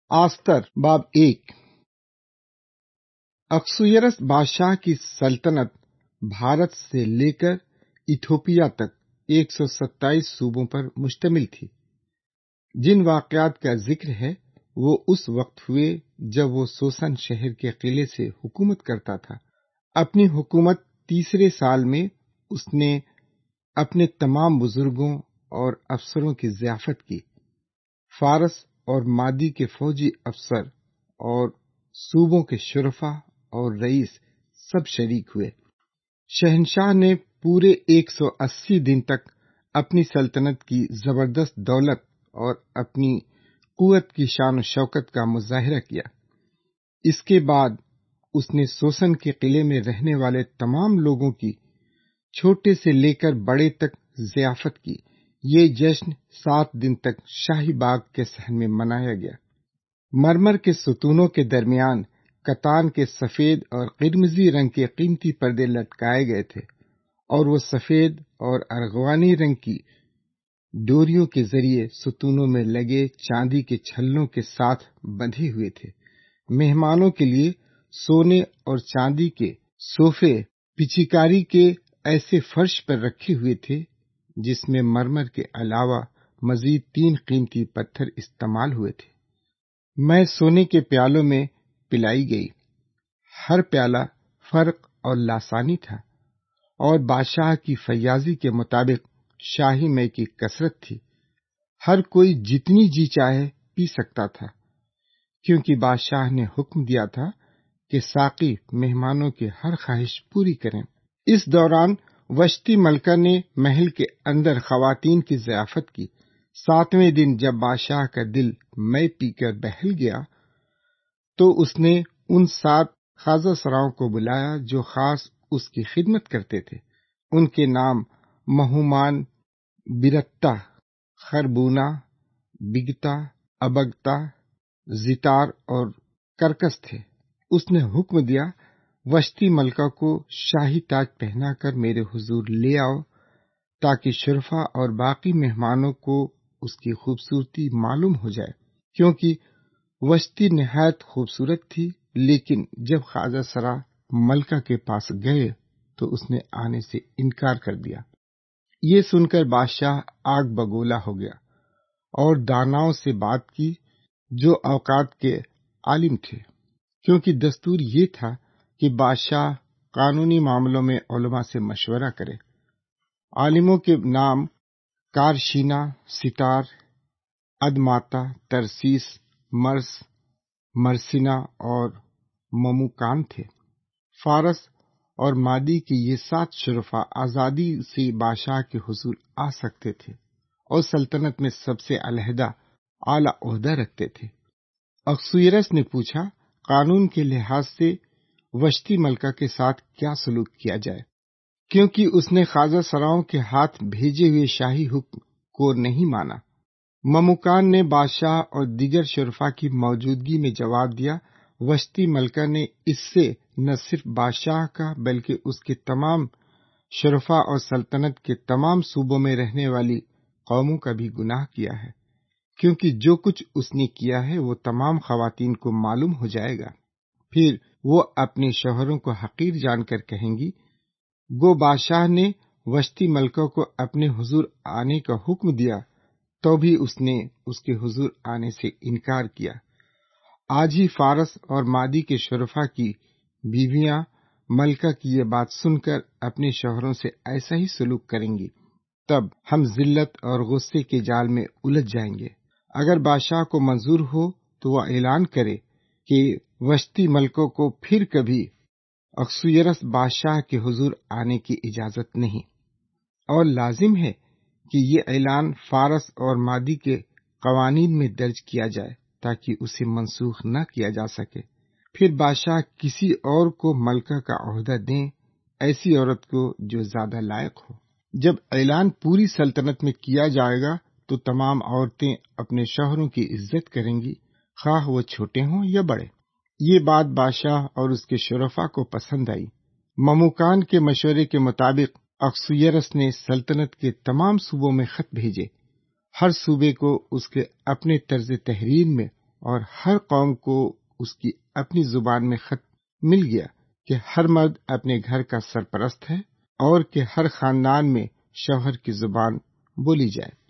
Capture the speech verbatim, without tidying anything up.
Esther باب ایک۔ اکسویرس بادشاہ کی سلطنت بھارت سے لے کر ایتھوپیا تک ایک سو ستائیس صوبوں پر مشتمل تھی۔ جن واقعات کا ذکر ہے وہ اس وقت ہوئے جب وہ سوسن شہر کے قلعے سے حکومت کرتا تھا۔ اپنی حکومت تیسرے سال میں اس نے اپنے تمام بزرگوں اور افسروں کی ضیافت کی۔ فارس اور مادی کے فوجی افسر اور صوبوں کے شرفا اور رئیس سب شریک ہوئے۔ شہنشاہ نے پورے ایک سو اسی دن تک اپنی سلطنت کی زبردست دولت اور اپنی قوت کی شان و شوکت کا مظاہرہ کیا۔ اس کے بعد اس نے سوسن کے قلعے میں رہنے والے تمام لوگوں کی چھوٹے سے لے کر بڑے تک ضیافت کی۔ یہ جشن سات دن تک شاہی باغ کے صحن میں منایا گیا۔ مرمر کے ستونوں کے درمیان کتان کے سفید اور قرمزی رنگ کے قیمتی پردے لٹکائے گئے تھے، اور وہ سفید اور ارغوانی رنگ کی ڈوریوں کے ذریعے ستونوں میں لگے چاندی کے چھلوں کے ساتھ بندھے ہوئے تھے۔ مہمانوں کے لیے سونے اور چاندی کے صوفے پچیکاری کے ایسے فرش پر رکھے ہوئے تھے جس میں مرمر کے علاوہ مزید تین قیمتی پتھر استعمال ہوئے تھے۔ میں سونے کے پیالوں میں پلائی گئی۔ ہر پیالہ فرق اور لاسانی تھا، اور بادشاہ کی فیاضی کے مطابق شاہی مے کی کثرت تھی۔ ہر کوئی جتنی جی چاہے پی سکتا تھا، کیونکہ بادشاہ نے حکم دیا تھا کہ ساقی مہمانوں کی ہر خواہش پوری کریں۔ اس دوران وشتی ملکہ نے محل کے اندر خواتین کی ضیافت کی۔ ساتویں دن جب بادشاہ کا دل مے پی کر بہل گیا تو اس نے ان سات خواجہ سراؤں کو بلایا جو خاص اس کی خدمت کرتے تھے۔ ان کے نام مہومان، برتا، خربونا، بگتا، ابگتا، زتار اور کرکس تھے۔ اس نے حکم دیا، وشتی ملکہ کو شاہی تاج پہنا کر میرے حضور لے آؤ تاکہ شرفا اور باقی مہمانوں کو اس کی خوبصورتی معلوم ہو جائے، کیونکہ وشتی نہایت خوبصورت تھی۔ لیکن جب خواجہ سرا ملکہ کے پاس گئے تو اس نے آنے سے انکار کر دیا۔ یہ سن کر بادشاہ آگ بگولا ہو گیا اور داناؤں سے بات کی جو اوقات کے عالم تھے، کیونکہ دستور یہ تھا کہ بادشاہ قانونی معاملوں میں علماء سے مشورہ کرے۔ عالموں کے نام کارشینا، ستار، ادماتا، ترسیس، مرس، مرسینا اور مموکان تھے۔ فارس اور مادی کے یہ سات شرفا آزادی سے بادشاہ کے حضور آ سکتے تھے اور سلطنت میں سب سے علیحدہ اعلیٰ عہدہ رکھتے تھے۔ اکسویرس نے پوچھا، قانون کے لحاظ سے وشتی ملکہ کے ساتھ کیا سلوک کیا جائے، کیونکہ اس نے خواجہ سراؤں کے ہاتھ بھیجے ہوئے شاہی حکم کو نہیں مانا۔ مموکان نے بادشاہ اور دیگر شرفا کی موجودگی میں جواب دیا، وشتی ملکہ نے اس سے نہ صرف بادشاہ کا بلکہ اس کے تمام شرفا اور سلطنت کے تمام صوبوں میں رہنے والی قوموں کا بھی گناہ کیا ہے، کیونکہ جو کچھ اس نے کیا ہے وہ تمام خواتین کو معلوم ہو جائے گا۔ پھر وہ اپنے شوہروں کو حقیر جان کر کہیں گی، گو بادشاہ نے وشتی ملکہ کو اپنے حضور آنے کا حکم دیا تو بھی اس نے اس کے حضور آنے سے انکار کیا۔ آج ہی فارس اور مادی کے شرفا کی بیویاں ملکہ کی یہ بات سن کر اپنے شوہروں سے ایسا ہی سلوک کریں گی، تب ہم ذلت اور غصے کے جال میں الجھ جائیں گے۔ اگر بادشاہ کو منظور ہو تو وہ اعلان کرے کہ وشتی ملکوں کو پھر کبھی اکسویرس بادشاہ کے حضور آنے کی اجازت نہیں، اور لازم ہے کہ یہ اعلان فارس اور مادی کے قوانین میں درج کیا جائے تاکہ اسے منسوخ نہ کیا جا سکے۔ پھر بادشاہ کسی اور کو ملکہ کا عہدہ دیں، ایسی عورت کو جو زیادہ لائق ہو۔ جب اعلان پوری سلطنت میں کیا جائے گا تو تمام عورتیں اپنے شوہروں کی عزت کریں گی، خواہ وہ چھوٹے ہوں یا بڑے۔ یہ بات بادشاہ اور اس کے شرفا کو پسند آئی۔ مموکان کے مشورے کے مطابق اکسویرس نے سلطنت کے تمام صوبوں میں خط بھیجے۔ ہر صوبے کو اس کے اپنے طرز تحریر میں اور ہر قوم کو اس کی اپنی زبان میں خط مل گیا کہ ہر مرد اپنے گھر کا سرپرست ہے اور کہ ہر خاندان میں شوہر کی زبان بولی جائے۔